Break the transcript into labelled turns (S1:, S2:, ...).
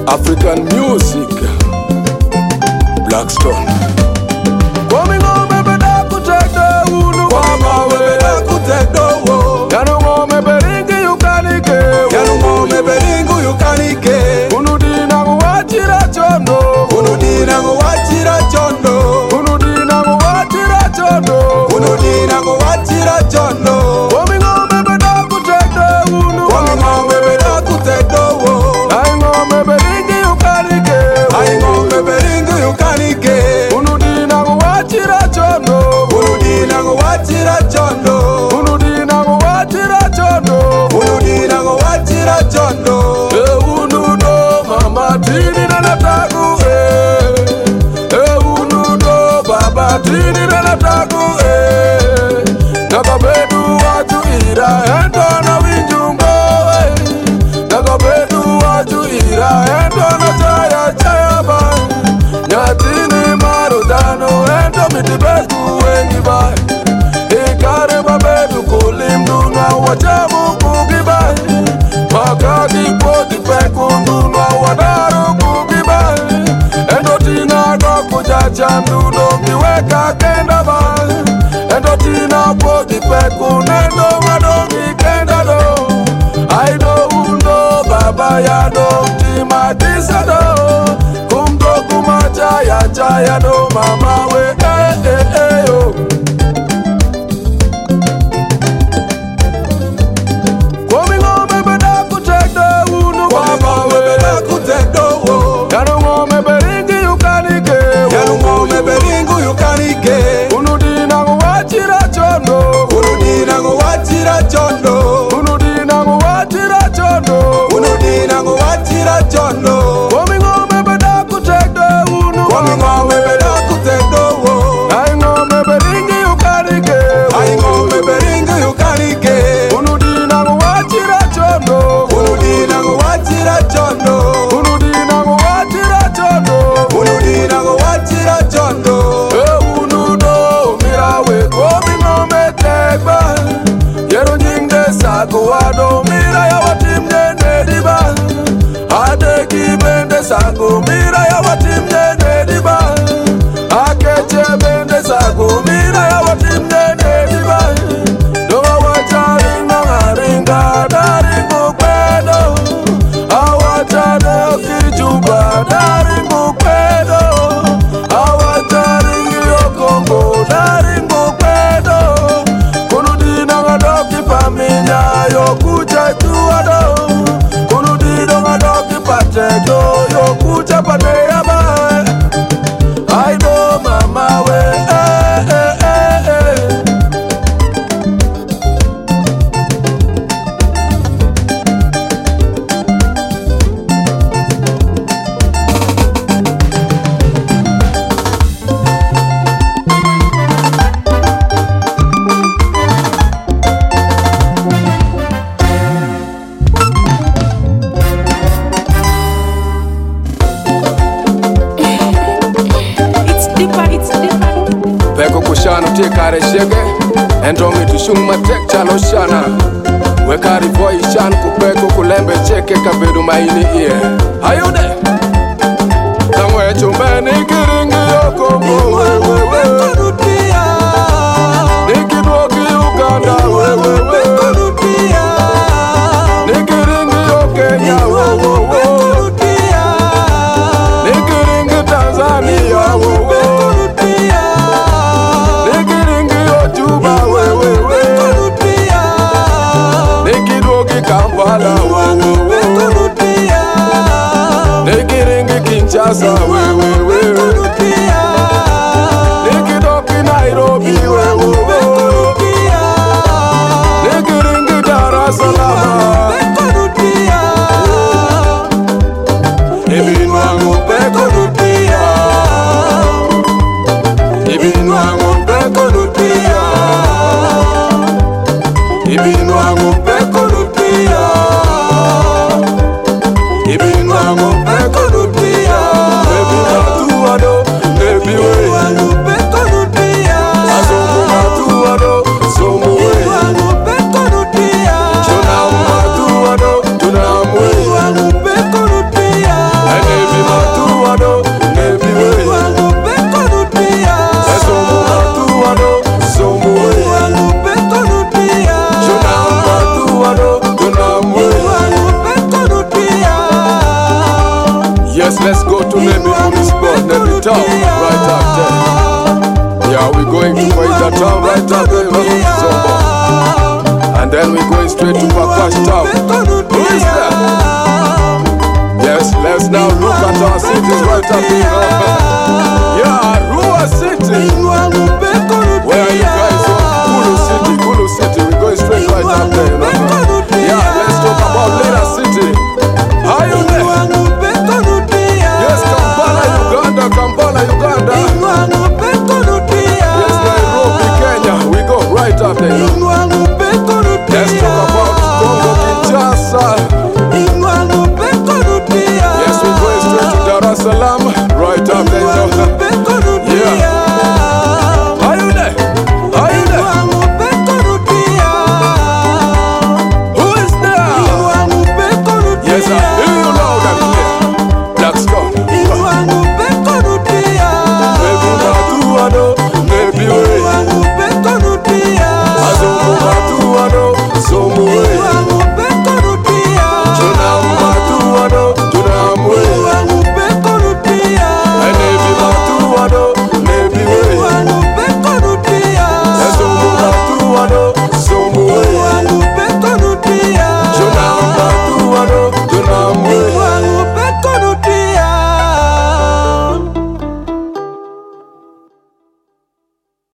S1: African music, Blackstone. Coming home, baby, da kutete unu mama we da kutete wo. Yanu ngome beringi yukanike. Yanu ngome beringu yukanike. Unudina nguwachira chondo. Unudina nguwachira chondo. Unudina nguwachira chondo. Unudina nguwachira chondo. Coming home, baby, da kutete unu. Coming home, baby, da kutete wo. Ay ngome beringi yukanike. Ay ngome beringi yukanike. Unudina nguwachira chondo. Unudina nguwachira chondo. Unudina nguwachira chondo. Unudina nguwachira chondo. Unudo mama tini na taku unudo baba tini na taku nakabedu watu ira endo na winjungo nakabedu watu ira endo na chaya chaya ba nyatini marudano endo mitibeku wengi ba ikare babedu kulimdu na wajamu kugiba makati poti peku nuna wadaru kugiba endo tina doko jaja nduno kiweka kenda ba endo tina poti peku nendo madongi kenda do aido undo baba ya do tima disa do kumdo kumacha ya chaya do mama we yo. Coming home, baby, da kutete unu mama we da kutete wo. Yanu ngome beringi yukanike. Yanu ngome beringu yukanike. Unudina nguwachira chondo. Unudina nguwachira chondo. Unudina nguwachira chondo. Unudina nguwachira chondo. Coming home, baby, da kutete unu. Coming home, baby, da kutete wo. Ay ngome beringi yukanike. Ay ngome beringi yukanike. Unudina nguwachira chondo. Unudina nguwachira chondo. Unudina nguwachira chondo. Unudina nguwachira chondo. Unudo mirawe komi ngome tekba. Yero nyingde sago ado mira ya watimne nediba. Ade kibende sago mira ya watimne nediba. Akeche bende sago mira ya watimne nediba. Doga wachari nangaringa daringu kwedo. Awachade kijuba daringu kwedo. Awachari yokongo daringu kwedo. Kunudina ngadoki paminya yokucha tuado. Kunudina ngadoki patejo yokucha pateyaba. Aido mama we Peko kushana tekare shege endomi tushuma tek chalo shana wekari voi shan kupeko kulembe cheke kabedu maini iye hayude kamwe chumbeni kiringi yoko wewe nikidoki Uganda wewe nikiringi yo Kenya wewe nikiringi Tanzania wewe Kampala wewe nikiringi Kinshasa wewe nikidoki Nairobi wewe nikiringi Dar es Salaam ibinwangu peko rutia ibinwangu peko rutia ibinwangu peko rutia ibinwangu peko rutia baby atuado baby we peko rutia asomo atuado somo we peko rutia tuna atuado tuna we peko rutia let's go to Nebi Municipal, Nebi Town, right up there. Yeah, we're going to Paita Town, right up there, and then we're going straight to Pakwash Town. Who is that? Yes, let's now look at our cities right up here.